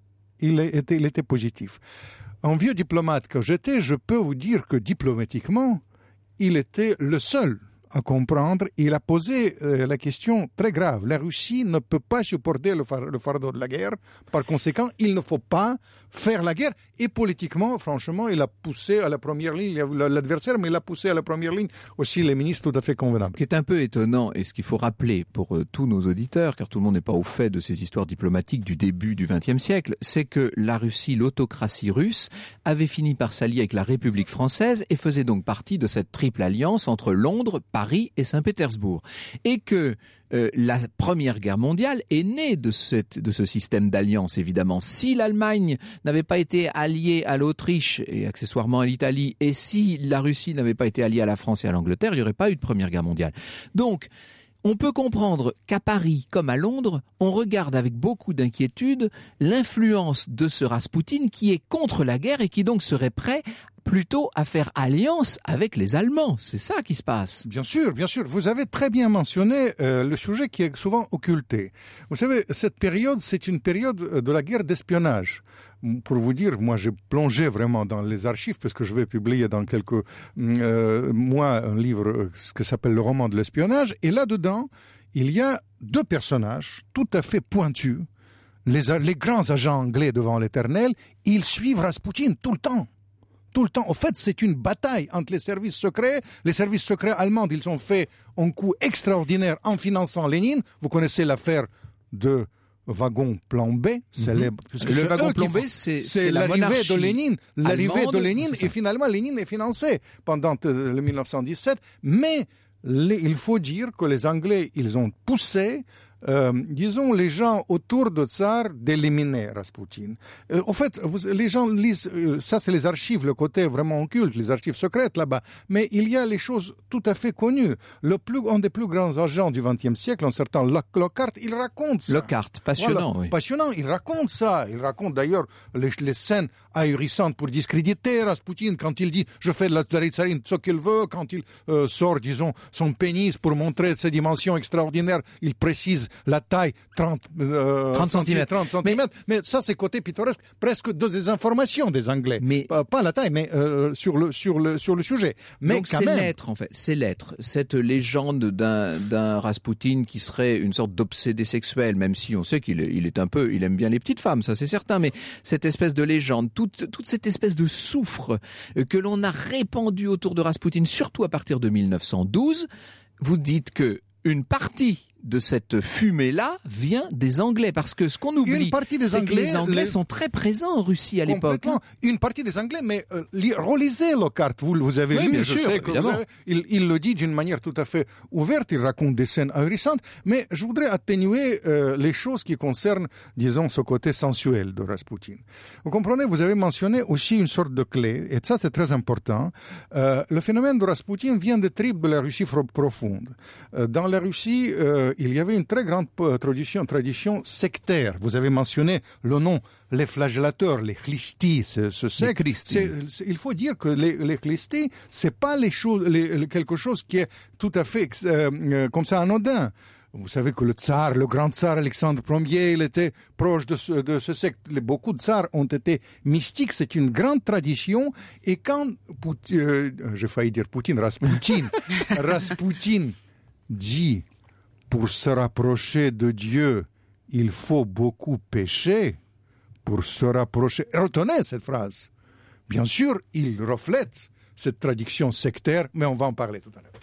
Il était positif. En vieux diplomate que j'étais, je peux vous dire que diplomatiquement, il était le seul à comprendre. Il a posé la question très grave. La Russie ne peut pas supporter le fardeau de la guerre. Par conséquent, il ne faut pas faire la guerre. Et politiquement, franchement, il a poussé à la première ligne l'adversaire, mais il a poussé à la première ligne aussi les ministres tout à fait convenables. Ce qui est un peu étonnant, et ce qu'il faut rappeler pour tous nos auditeurs, car tout le monde n'est pas au fait de ces histoires diplomatiques du début du XXe siècle, c'est que la Russie, l'autocratie russe, avait fini par s'allier avec la République française et faisait donc partie de cette triple alliance entre Londres, Paris et Saint-Pétersbourg. Et que la Première Guerre mondiale est née de ce système d'alliance, évidemment. Si l'Allemagne n'avait pas été alliée à l'Autriche et accessoirement à l'Italie, et si la Russie n'avait pas été alliée à la France et à l'Angleterre, il n'y aurait pas eu de Première Guerre mondiale. Donc, on peut comprendre qu'à Paris comme à Londres, on regarde avec beaucoup d'inquiétude l'influence de ce Raspoutine qui est contre la guerre et qui donc serait prêt plutôt à faire alliance avec les Allemands. C'est ça qui se passe. Bien sûr, bien sûr. Vous avez très bien mentionné le sujet qui est souvent occulté. Vous savez, cette période, c'est une période de la guerre d'espionnage. Pour vous dire, moi j'ai plongé vraiment dans les archives parce que je vais publier dans quelques mois un livre qui s'appelle Le roman de l'espionnage. Et là-dedans, il y a deux personnages tout à fait pointus. Les grands agents anglais devant l'Éternel, ils suivent Raspoutine tout le temps. Tout le temps. En fait, c'est une bataille entre les services secrets. Les services secrets allemands, ils ont fait un coup extraordinaire en finançant Lénine. Vous connaissez l'affaire de wagon plan B, célèbre. Le wagon plan B, c'est l'arrivée de Lénine. L'arrivée allemande, de Lénine, et finalement, Lénine est financé pendant le 1917. Mais il faut dire que les Anglais, ils ont poussé disons, les gens autour de Tsar d'éliminer Raspoutine. En fait, les gens lisent, ça c'est les archives, le côté vraiment occulte, les archives secrètes là-bas, mais il y a les choses tout à fait connues. Un des plus grands agents du XXe siècle, un certain Lockhart, il raconte ça. Lockhart, passionnant, voilà, oui. Passionnant, il raconte ça. Il raconte d'ailleurs les scènes ahurissantes pour discréditer Raspoutine quand il dit « je fais de la tsarine ce qu'il veut », quand il sort, disons, son pénis pour montrer ses dimensions extraordinaires, il précise la taille 30 cm. Mais ça, c'est côté pittoresque, presque de désinformation des Anglais. Mais pas la taille, mais sur le sujet. Mais donc quand c'est même. l'être, en fait. C'est l'être. Cette légende d'un Raspoutine qui serait une sorte d'obsédé sexuel, même si on sait qu'il aime bien les petites femmes, ça c'est certain. Mais cette espèce de légende, toute cette espèce de soufre que l'on a répandue autour de Raspoutine, surtout à partir de 1912, vous dites que une partie de cette fumée-là vient des Anglais. Parce que ce qu'on oublie, c'est que les Anglais sont très présents en Russie à l'époque. Une partie des Anglais, mais relisez Lockhart, vous avez lu, je sais que il le dit d'une manière tout à fait ouverte, il raconte des scènes ahurissantes, mais je voudrais atténuer les choses qui concernent, disons, ce côté sensuel de Raspoutine. Vous comprenez, vous avez mentionné aussi une sorte de clé, et ça c'est très important. Le phénomène de Raspoutine vient des tribus de la Russie profonde. Dans la Russie, il y avait une très grande tradition sectaire. Vous avez mentionné le nom, les flagellateurs, les khlistis, ce secte. Il faut dire que les khlistis, c'est pas quelque chose qui est tout à fait comme ça anodin. Vous savez que le grand tsar Alexandre Ier, il était proche de ce secte. Beaucoup de tsars ont été mystiques. C'est une grande tradition. Et quand j'ai failli dire Raspoutine dit pour se rapprocher de Dieu, il faut beaucoup pécher. Pour se rapprocher, retenez cette phrase. Bien sûr, il reflète cette tradition sectaire, mais on va en parler tout à l'heure.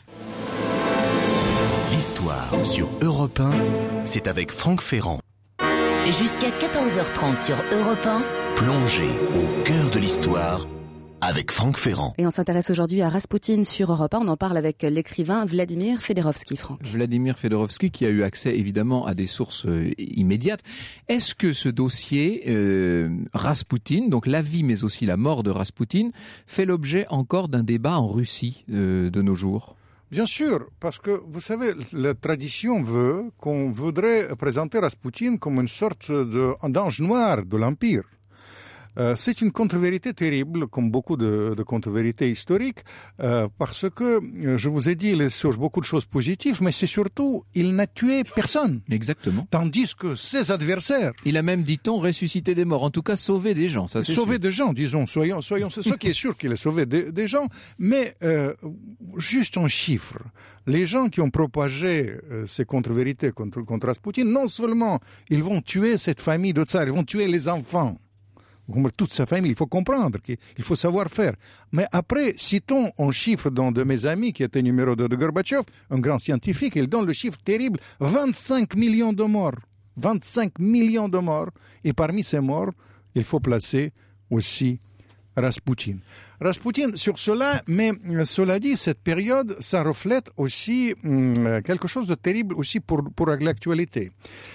L'histoire sur Europe 1, c'est avec Franck Ferrand. Jusqu'à 14h30 sur Europe 1. Plongée au cœur de l'histoire avec Franck Ferrand. Et on s'intéresse aujourd'hui à Raspoutine sur Europe 1. On en parle avec l'écrivain Vladimir Fedorovski, Franck. Vladimir Fedorovski qui a eu accès évidemment à des sources immédiates. Est-ce que ce dossier Raspoutine, donc la vie mais aussi la mort de Raspoutine, fait l'objet encore d'un débat en Russie de nos jours ? Bien sûr, parce que vous savez, la tradition veut qu'on voudrait présenter Raspoutine comme une sorte d'ange noir de l'Empire. C'est une contre-vérité terrible, comme beaucoup de contre-vérités historiques, parce que, je vous ai dit beaucoup de choses positives, mais c'est surtout, il n'a tué personne. Exactement. Tandis que ses adversaires... Il a même, dit-on, ressuscité des morts, en tout cas sauvé des gens. Ça, c'est sauvé sûr. des gens, disons, soyons ce qui est sûr qu'il a sauvé des gens, mais juste en chiffres. Les gens qui ont propagé ces contre-vérités contre Rasputin, non seulement ils vont tuer cette famille de tsars, ils vont tuer les enfants, toute sa famille, il faut comprendre qu'il faut savoir faire. Mais après, citons en chiffre d'un de mes amis qui était numéro 2 de Gorbatchev, un grand scientifique, il donne le chiffre terrible, 25 millions de morts. 25 millions de morts. Et parmi ces morts, il faut placer aussi Rasputin. Rasputin sur cela, mais cela dit, cette période, ça reflète aussi quelque chose de terrible aussi pour l'actualité.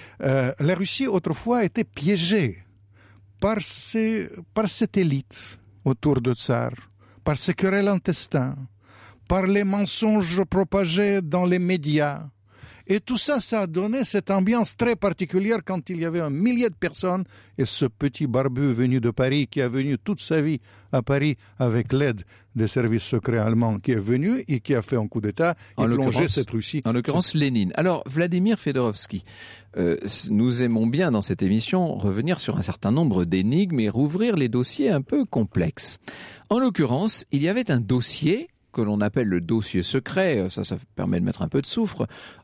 La Russie autrefois était piégée par cette élite autour de tsar, par ces querelles intestins, par les mensonges propagés dans les médias. Et tout ça, ça a donné cette ambiance très particulière quand il y avait 1 millier de personnes et ce petit barbu venu de Paris qui a venu toute sa vie à Paris avec l'aide des services secrets allemands qui est venu et qui a fait un coup d'État et plongé cette Russie. En l'occurrence, Lénine. Alors, Vladimir Fedorovski, nous aimons bien dans cette émission revenir sur un certain nombre d'énigmes et rouvrir les dossiers un peu complexes. En l'occurrence, il y avait un dossier que l'on appelle le dossier secret, ça permet de mettre un peu de soufre,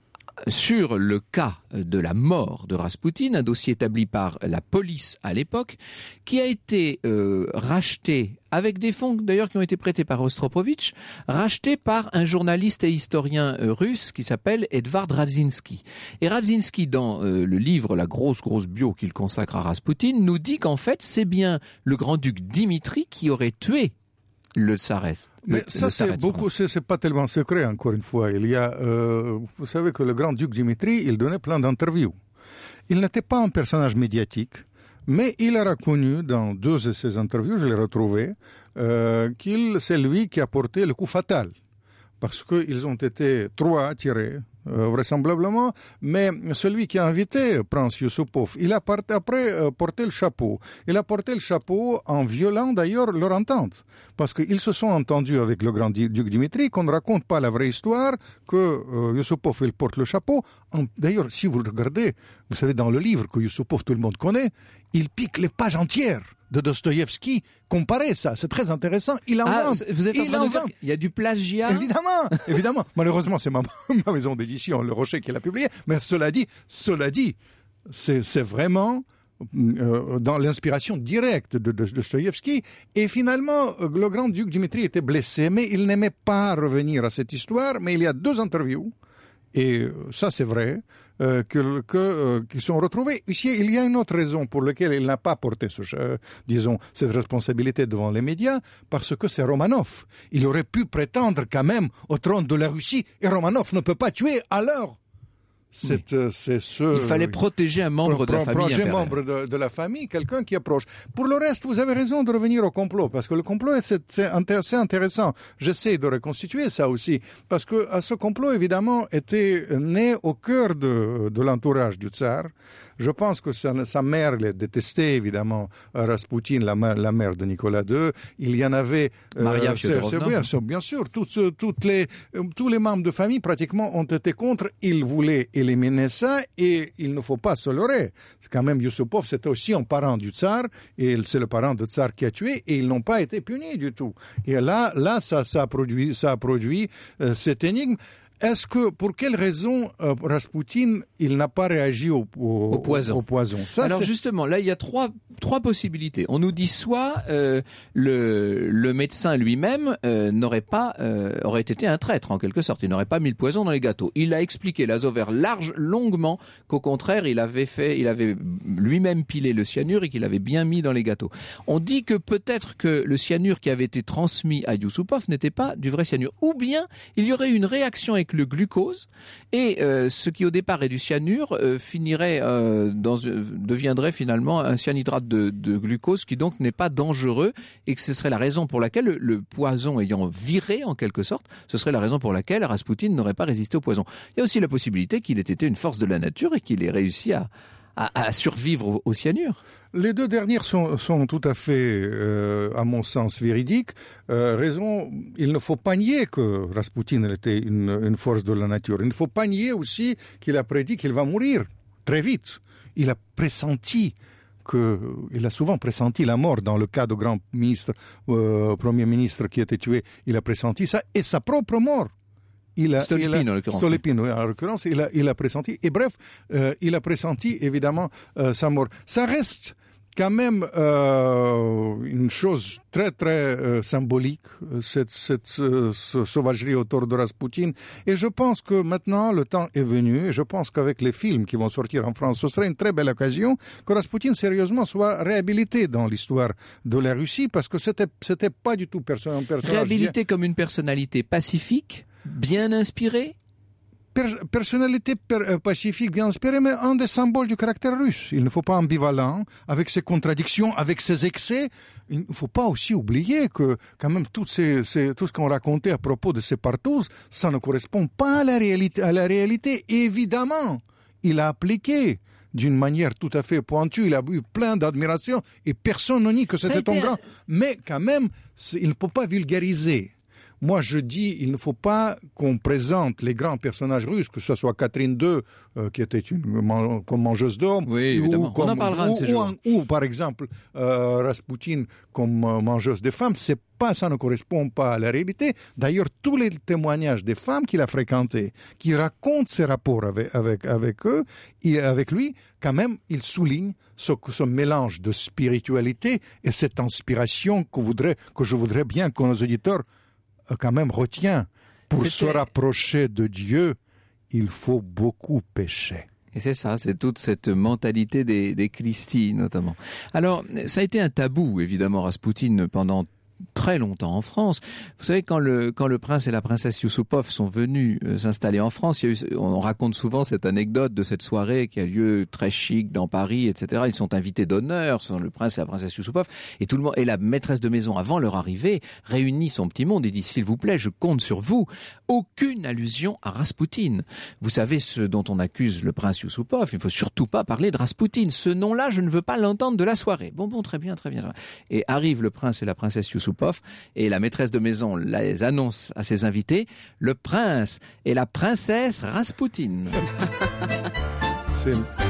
sur le cas de la mort de Rasputin, un dossier établi par la police à l'époque, qui a été racheté avec des fonds d'ailleurs qui ont été prêtés par Rostropovitch, racheté par un journaliste et historien russe qui s'appelle Edvard Radzinski. Et Radzinski, dans le livre, la grosse bio qu'il consacre à Rasputin, nous dit qu'en fait c'est bien le grand-duc Dimitri qui aurait tué le tsariste. Mais ça, c'est pas tellement secret, encore une fois. Il y a, vous savez que le grand-duc Dimitri, il donnait plein d'interviews. Il n'était pas un personnage médiatique, mais il a reconnu dans 2 de ses interviews, je l'ai retrouvé, c'est lui qui a porté le coup fatal. Parce qu'ils ont été 3 tirés, vraisemblablement, mais celui qui a invité Prince Yusupov, il a après porté le chapeau. Il a porté le chapeau en violant d'ailleurs leur entente, parce qu'ils se sont entendus avec le grand-duc Dimitri, qu'on ne raconte pas la vraie histoire, que Yusupov il porte le chapeau. D'ailleurs, si vous le regardez, vous savez dans le livre que Yusupov tout le monde connaît, il pique les pages entières de Dostoïevski, comparez ça, c'est très intéressant. Il invente. Vous êtes en train de dire qu'il y a du plagiat? Évidemment. Malheureusement, c'est ma maison d'édition, Le Rocher, qui l'a publié. Mais cela dit, c'est vraiment dans l'inspiration directe de Dostoïevski. Et finalement, le grand-duc Dimitri était blessé, mais il n'aimait pas revenir à cette histoire. Mais il y a 2 interviews. Et ça, c'est vrai, qui sont retrouvés. Ici, il y a une autre raison pour laquelle il n'a pas porté cette responsabilité devant les médias, parce que c'est Romanov. Il aurait pu prétendre quand même au trône de la Russie, et Romanov ne peut pas tuer alors. Il fallait protéger un membre de la famille impériale. Membre de la famille, quelqu'un qui est proche. Pour le reste, vous avez raison de revenir au complot, parce que le complot, c'est assez intéressant. J'essaie de reconstituer ça aussi, parce que ce complot, évidemment, était né au cœur de l'entourage du tsar. Je pense que sa mère les détestait, évidemment, Rasputin, la mère de Nicolas II. Il y en avait... Maria Fyodorovna. Bien sûr, tous les membres de famille, pratiquement, ont été contre. Ils voulaient éliminer ça, et il ne faut pas se leurrer. Quand même, Yusupov, c'était aussi un parent du tsar, et c'est le parent du tsar qui a tué, et ils n'ont pas été punis du tout. Et là, ça a produit cette énigme. Est-ce que, pour quelle raison Rasputin, il n'a pas réagi au poison? Alors justement, là, il y a trois possibilités. On nous dit soit le médecin lui-même aurait été un traître, en quelque sorte. Il n'aurait pas mis le poison dans les gâteaux. Il a expliqué, Lazover, longuement, qu'au contraire, il avait lui-même pilé le cyanure et qu'il avait bien mis dans les gâteaux. On dit que peut-être que le cyanure qui avait été transmis à Yusupov n'était pas du vrai cyanure. Ou bien, il y aurait eu une réaction avec le glucose, et ce qui au départ est du cyanure deviendrait finalement un cyanhydrate de glucose qui donc n'est pas dangereux, et que ce serait la raison pour laquelle le poison ayant viré en quelque sorte, ce serait la raison pour laquelle Rasputin n'aurait pas résisté au poison. Il y a aussi la possibilité qu'il ait été une force de la nature et qu'il ait réussi à à survivre au cyanure. Les deux dernières sont tout à fait, à mon sens, véridiques. Il ne faut pas nier que Rasputin était une force de la nature. Il ne faut pas nier aussi qu'il a prédit qu'il va mourir très vite. Il a souvent pressenti la mort dans le cas de grand ministre, premier ministre qui était tué. Il a pressenti ça et sa propre mort. Stolypine, en l'occurrence, il a pressenti. Et bref, il a pressenti évidemment sa mort. Ça reste quand même une chose très très symbolique, cette sauvagerie autour de Rasputin. Et je pense que maintenant le temps est venu, et je pense qu'avec les films qui vont sortir en France, ce serait une très belle occasion que Rasputin sérieusement soit réhabilité dans l'histoire de la Russie, parce que c'était pas du tout un personnage. Réhabilité comme une personnalité pacifique, bien inspirée. Personnalité pacifique bien inspirée, mais un des symboles du caractère russe. Il ne faut pas ambivalent, avec ses contradictions, avec ses excès. Il ne faut pas aussi oublier que, quand même, tout ce qu'on racontait à propos de ces partouzes, ça ne correspond pas à la réalité. Évidemment, il a appliqué d'une manière tout à fait pointue, il a eu plein d'admiration, et personne ne nie que c'était un grand. Mais quand même, il ne peut pas vulgariser. Moi, je dis, il ne faut pas qu'on présente les grands personnages russes, que ce soit Catherine II, qui était comme mangeuse d'hommes, on en parlera de ces jours. Ou par exemple, Rasputin comme mangeuse de femmes. Ça ne correspond pas à la réalité. D'ailleurs, tous les témoignages des femmes qu'il a fréquentées, qui racontent ses rapports avec eux, et avec lui, quand même, il souligne ce mélange de spiritualité et cette inspiration que je voudrais bien que nos auditeurs quand même retient. Pour se rapprocher de Dieu, il faut beaucoup pécher. Et c'est ça, c'est toute cette mentalité des Christi notamment. Alors, ça a été un tabou, évidemment, Rasputin, pendant très longtemps en France. Vous savez, quand le prince et la princesse Yusupov sont venus s'installer en France, on raconte souvent cette anecdote de cette soirée qui a lieu très chic dans Paris, etc. Ils sont invités d'honneur, ce sont le prince et la princesse Yusupov, et tout le monde, et la maîtresse de maison, avant leur arrivée, réunit son petit monde et dit: s'il vous plaît, je compte sur vous. Aucune allusion à Rasputin. Vous savez ce dont on accuse le prince Yusupov, il ne faut surtout pas parler de Rasputin. Ce nom-là, je ne veux pas l'entendre de la soirée. Bon, très bien. Et arrive le prince et la princesse Yusupov, et la maîtresse de maison les annonce à ses invités: le prince et la princesse Rasputin. C'est...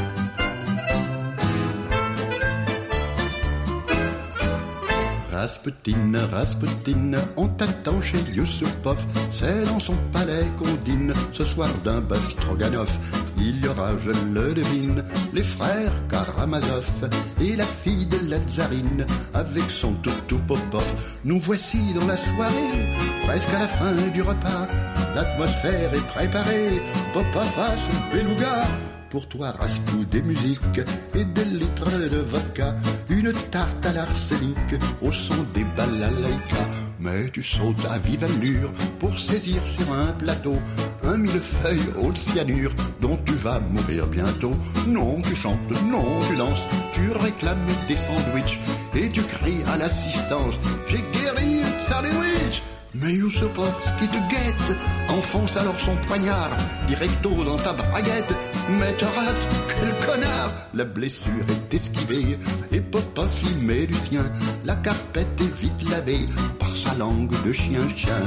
Rasputin, on t'attend chez Yusupov. C'est dans son palais qu'on dîne ce soir d'un bœuf stroganoff. Il y aura, je le devine, les frères Karamazov et la fille de la tsarine avec son toutou Popov. Nous voici dans la soirée, presque à la fin du repas. L'atmosphère est préparée, Popov a son beluga. Pour toi, Rasputin, des musiques et des litres de vodka, une tarte à l'arsenic au son des balalaïkas. Mais tu sautes à vive allure pour saisir sur un plateau un millefeuille au cyanure dont tu vas mourir bientôt. Non, tu chantes, non, tu danses, tu réclames des sandwichs et tu cries à l'assistance: j'ai guéri le sandwich. Mais Yusupov qui te guette enfonce alors son poignard directo dans ta braguette. Mais te rate, quel connard! La blessure est esquivée et Popov y met du sien. La carpette est vite lavée par sa langue de chien.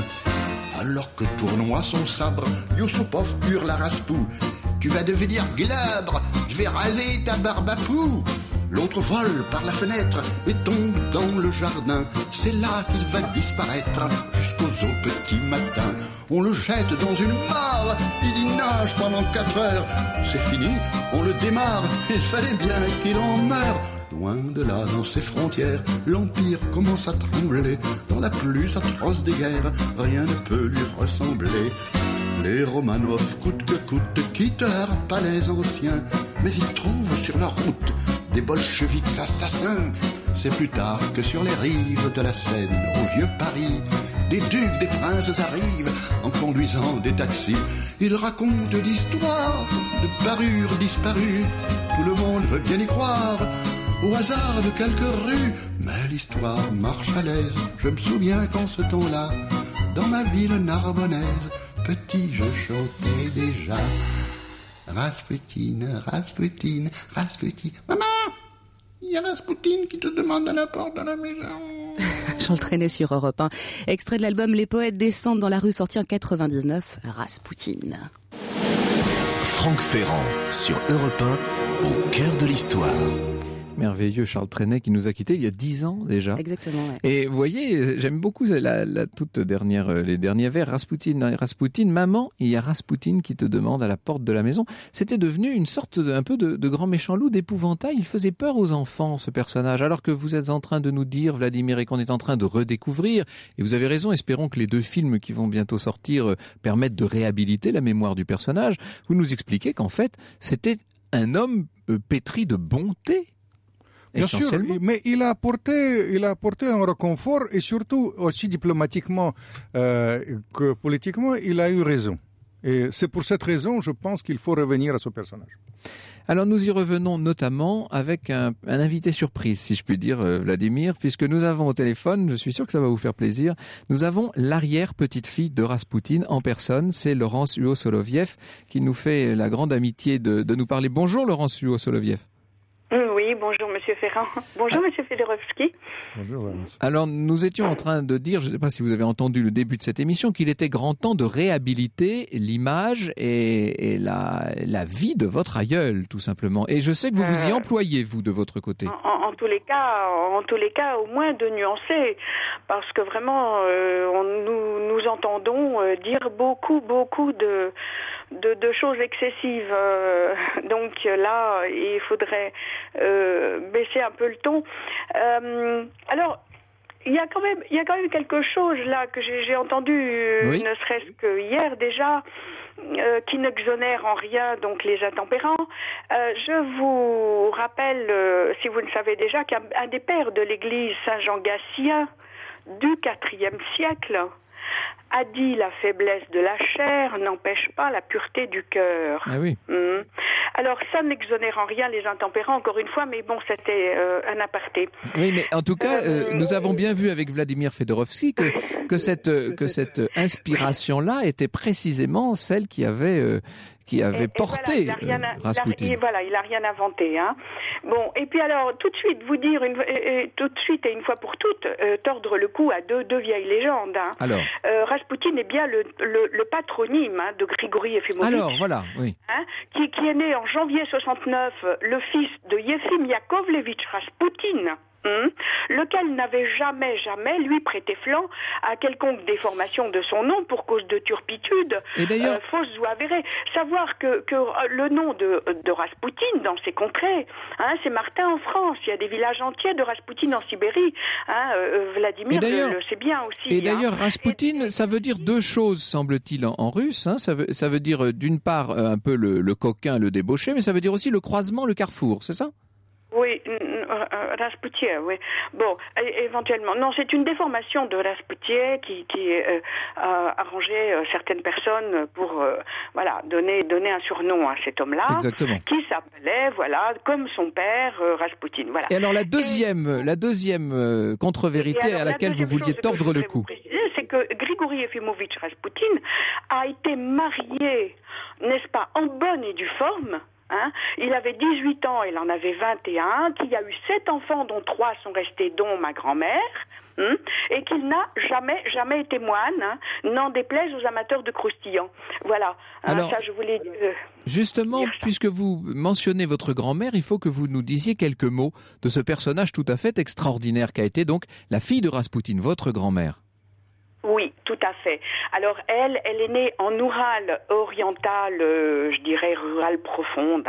Alors que tournoie son sabre, Yusupov hurle à Rasputin: tu vas devenir glabre, je vais raser ta barbe à poux. L'autre vole par la fenêtre et tombe dans le jardin. C'est là qu'il va disparaître jusqu'aux au petit matin. On le jette dans une mare, il y nage pendant 4 heures. C'est fini, on le démarre, il fallait bien qu'il en meure. Loin de là, dans ses frontières, l'Empire commence à trembler. Dans la plus atroce des guerres, rien ne peut lui ressembler. Les Romanov, coûte que coûte, quittent leur palais ancien. Mais ils trouvent sur leur route des bolcheviks assassins. C'est plus tard que sur les rives de la Seine, au vieux Paris, des ducs, des princes arrivent en conduisant des taxis. Ils racontent l'histoire de parures disparues. Tout le monde veut bien y croire, au hasard de quelques rues. Mais l'histoire marche à l'aise. Je me souviens qu'en ce temps-là, dans ma ville narbonnaise, petit je chantais déjà. Rasputin, Rasputin, Rasputin. Maman, il y a Rasputin qui te demande à la porte de la maison. Charles Trenet sur Europe 1. Extrait de l'album Les poètes descendent dans la rue, sorti en 99, Rasputin. Franck Ferrand sur Europe 1, au cœur de l'histoire. Merveilleux Charles Trenet qui nous a quittés il y a 10 ans déjà. Exactement, ouais. Et vous voyez, j'aime beaucoup la toute dernière, les derniers vers. Rasputin, maman, il y a Rasputin qui te demande à la porte de la maison. C'était devenu une sorte un peu de grand méchant loup, d'épouvantail. Il faisait peur aux enfants, ce personnage. Alors que vous êtes en train de nous dire, Vladimir, et qu'on est en train de redécouvrir, et vous avez raison, espérons que les 2 films qui vont bientôt sortir permettent de réhabiliter la mémoire du personnage. Vous nous expliquez qu'en fait, c'était un homme pétri de bonté. Bien sûr, mais il a apporté un réconfort et surtout aussi diplomatiquement que politiquement, il a eu raison. Et c'est pour cette raison, je pense qu'il faut revenir à ce personnage. Alors nous y revenons notamment avec un invité surprise, si je puis dire, Vladimir, puisque nous avons au téléphone, je suis sûr que ça va vous faire plaisir, nous avons l'arrière-petite-fille de Rasputin en personne, c'est Laurence Huot-Soloviev, qui nous fait la grande amitié de nous parler. Bonjour Laurence Huot-Soloviev. Oui, bonjour Monsieur Ferrand. Bonjour Monsieur Fedorovski. Bonjour Laurence. Alors nous étions en train de dire, je ne sais pas si vous avez entendu le début de cette émission, qu'il était grand temps de réhabiliter l'image et la vie de votre aïeul, tout simplement. Et je sais que vous vous y employez, vous, de votre côté. En tous les cas, au moins de nuancer, parce que vraiment, nous entendons dire beaucoup de choses excessives. Donc là, il faudrait baisser un peu le ton. Alors, il y a quand même quelque chose là que j'ai entendu, oui. Ne serait-ce que hier déjà, qui n'exonère en rien donc les intempérants. Je vous rappelle, si vous ne savez déjà, qu'un des pères de l'église Saint-Jean-Gatien du IVe siècle a dit: la faiblesse de la chair n'empêche pas la pureté du cœur. Ah oui. Alors ça n'exonère en rien les intempérants, encore une fois, mais bon, c'était un aparté. Oui, mais en tout cas, nous avons bien vu avec Vladimir Fedorovski que cette inspiration-là était précisément celle qui avait porté Rasputin. Il a rien inventé. Hein. Bon, et puis alors, tout de suite, vous dire, tout de suite et une fois pour toutes, tordre le cou à deux vieilles légendes. Hein. Alors, Rasputin est bien le patronyme de Grigori Efimovitch. Alors, voilà, oui. Hein, qui est né en janvier 69, le fils de Yefim Yakovlevitch Rasputin. Lequel n'avait jamais lui prêté flanc à quelconque déformation de son nom pour cause de turpitude, fausse ou avérée. Savoir que le nom de Rasputin dans ces contrées, c'est Martin en France. Il y a des villages entiers de Rasputin en Sibérie. Vladimir le sait bien aussi. Et d'ailleurs, Rasputin, ça veut dire 2 choses, semble-t-il, en russe. Ça veut dire d'une part un peu le coquin, le débauché, mais ça veut dire aussi le croisement, le carrefour, c'est ça ? Oui, Rasputin, oui. Bon, éventuellement. Non, c'est une déformation de Rasputin qui a arrangé certaines personnes pour donner un surnom à cet homme-là. Exactement. Qui s'appelait, comme son père, Rasputin. Voilà. Et alors la deuxième contre-vérité à laquelle vous vouliez tordre le cou. C'est que Grigori Efimovitch Rasputin a été marié, n'est-ce pas, en bonne et due forme. Il avait 18 ans, il en avait 21, qu'il y a eu 7 enfants dont 3 sont restés, dont ma grand-mère, et qu'il n'a jamais été moine, n'en déplaise aux amateurs de croustillants. Voilà. Alors, ça, je voulais justement, puisque vous mentionnez votre grand-mère, il faut que vous nous disiez quelques mots de ce personnage tout à fait extraordinaire qu'a été donc la fille de Rasputin, votre grand-mère. Oui, tout à fait. Alors elle est née en Oural oriental, je dirais rural profonde,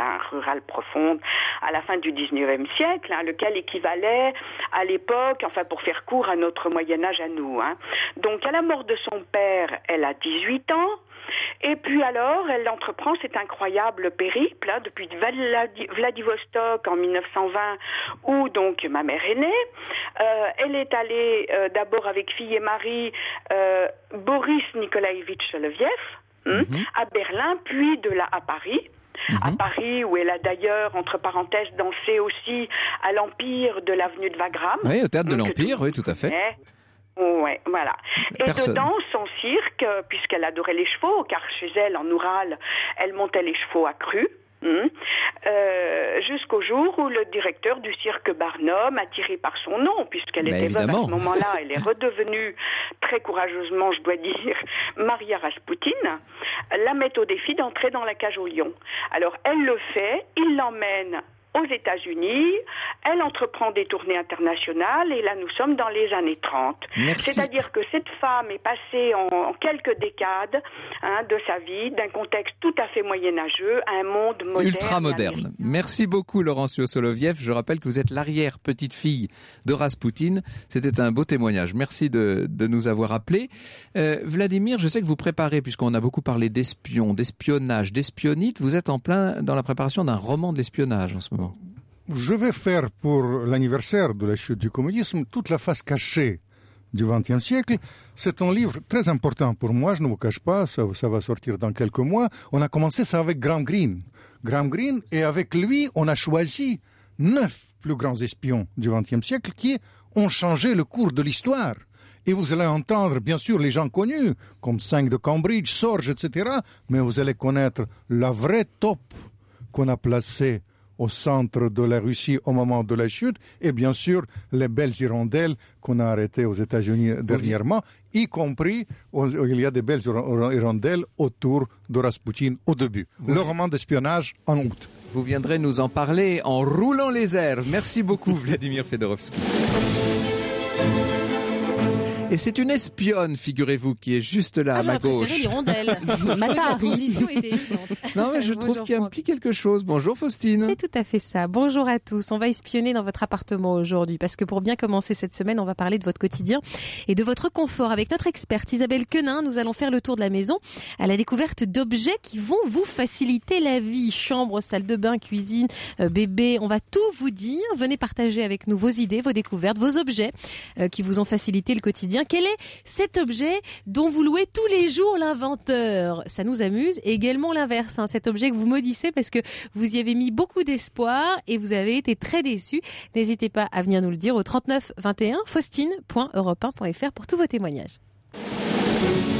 à la fin du 19e siècle, lequel équivalait à l'époque, pour faire court à notre Moyen-Âge à nous. Donc à la mort de son père, elle a 18 ans. Et puis alors, elle entreprend cet incroyable périple depuis Vladivostok en 1920, où donc ma mère est née. Elle est allée d'abord avec fille et mari Boris Nikolaevitch Soloviev à Berlin, puis de là à Paris. À Paris, où elle a d'ailleurs, entre parenthèses, dansé aussi à l'Empire de l'avenue de Wagram. Oui, au théâtre de l'Empire, oui, tout à fait. Ouais, voilà. Et Personne. dedans, son cirque, puisqu'elle adorait les chevaux, car chez elle, en Oural, elle montait les chevaux à cru. Jusqu'au jour où le directeur du cirque Barnum, attiré par son nom, puisqu'elle était veuve à ce moment-là, elle est redevenue très courageusement, je dois dire, Maria Raspoutine, la met au défi d'entrer dans la cage au lion. Alors elle le fait, il l'emmène aux États-Unis, elle entreprend des tournées internationales et là nous sommes dans les années 30. Merci. C'est-à-dire que cette femme est passée en quelques décades de sa vie, d'un contexte tout à fait moyenâgeux à un monde moderne. Ultra moderne. Merci beaucoup Laurencio Soloviev. Je rappelle que vous êtes l'arrière-petite-fille de Raspoutine. C'était un beau témoignage. Merci de nous avoir appelés. Vladimir, je sais que vous préparez, puisqu'on a beaucoup parlé d'espions, d'espionnage, d'espionnite, vous êtes en plein dans la préparation d'un roman de l'espionnage en ce moment. Je vais faire pour l'anniversaire de la chute du communisme toute la face cachée du XXe siècle. C'est un livre très important pour moi, je ne vous cache pas, ça va sortir dans quelques mois. On a commencé ça avec Graham Greene. Graham Greene, et avec lui, on a choisi 9 plus grands espions du XXe siècle qui ont changé le cours de l'histoire. Et vous allez entendre, bien sûr, les gens connus, comme 5 de Cambridge, Sorge, etc. Mais vous allez connaître la vraie top qu'on a placée au centre de la Russie au moment de la chute, et bien sûr les belles hirondelles qu'on a arrêtées aux États-Unis dernièrement, y compris, il y a des belles hirondelles autour de Raspoutine au début. Le roman d'espionnage en août. Vous viendrez nous en parler en roulant les airs. Merci beaucoup Vladimir Fedorovski. Et c'est une espionne, figurez-vous, qui est juste là, à ma gauche. l'hirondelle. La transition était évidente. Non, mais je trouve qu'il y a un petit quelque chose. Bonjour Faustine. C'est tout à fait ça. Bonjour à tous. On va espionner dans votre appartement aujourd'hui parce que pour bien commencer cette semaine, on va parler de votre quotidien et de votre confort. Avec notre experte Isabelle Quenin, nous allons faire le tour de la maison à la découverte d'objets qui vont vous faciliter la vie. Chambre, salle de bain, cuisine, bébé. On va tout vous dire. Venez partager avec nous vos idées, vos découvertes, vos objets qui vous ont facilité le quotidien. Quel est cet objet dont vous louez tous les jours l'inventeur? Ça nous amuse. Et également l'inverse, cet objet que vous maudissez parce que vous y avez mis beaucoup d'espoir et vous avez été très déçus. N'hésitez pas à venir nous le dire au 39 21, faustine.europe1.fr pour tous vos témoignages.